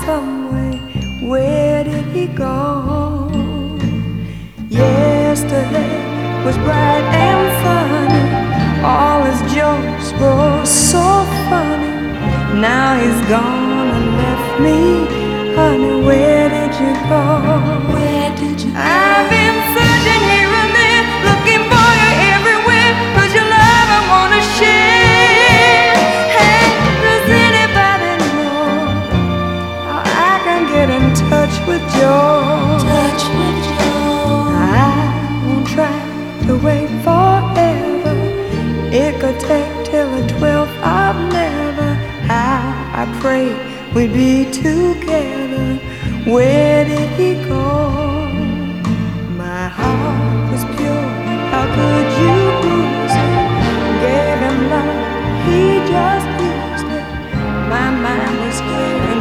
some way. Where did he go? Yesterday was bright and sunny, all his jokes were so funny. Now he's gone and left me. Honey, where did you go? Where did you go? I've been searching here and there, looking for you everywhere, 'cause your love I wanna share. Hey, does anybody know how I can get in touch with Joe? Touch with Joe. I won't try to wait forever. It could take till the 12th of never. How I pray we'd be together. Where did he go? My heart was pure, how could you lose it? Gave him love, he just used it. My mind was clear.